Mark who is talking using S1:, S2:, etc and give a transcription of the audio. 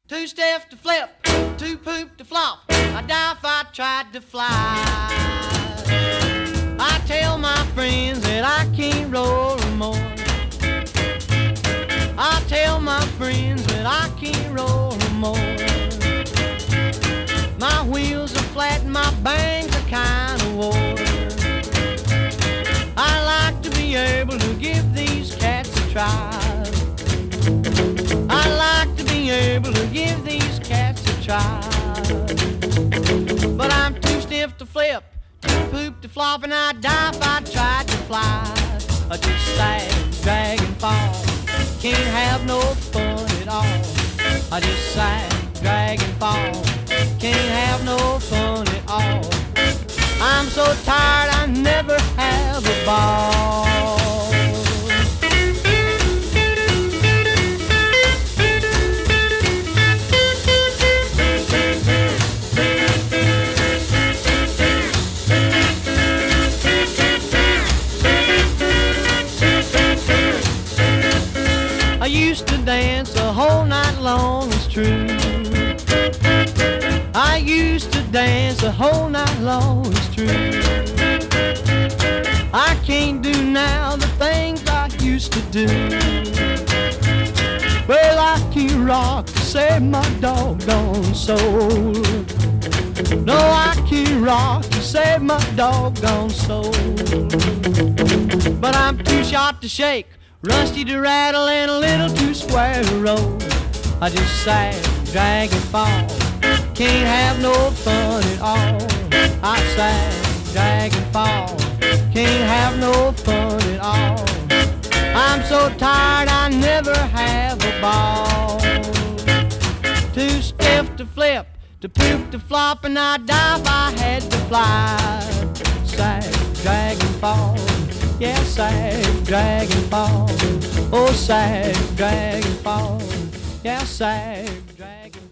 S1: Too stiff to flip, too poop to flop. I'd die if I tried to fly. I tell my friends that I can't roll no more. I tell my friends that I can't roll no more. My wheels are flat and my bangs are kind of wore. I like to be able to give these cats a try. I like to be able to give these cats a try. But I'm too stiff to flip, too poop to flop, and I'd die if I tried to fly. I just sag, drag and fall, can't have no fun at all. I just sag, drag and fall, can't have no fun at all. I'm so tired I never have a ball. I used to dance the whole night long, it's true. I used to dance the whole night long, it's true. I can't do now the things I used to do. Well, I can't rock to save my doggone soul. No, I can't rock to save my doggone soul. But I'm too short to shake, rusty to rattle, and a little too square to roll. I just sag, drag and fall, can't have no fun at all. I sag, drag and fall, can't have no fun at all. I'm so tired I never have a ball. Too stiff to flip, to poop to flop, and I'd die if I had to fly. Sag, drag and fall, yeah, sag, drag and fall. Oh, sag, drag and fall, yeah, sag, drag and fall.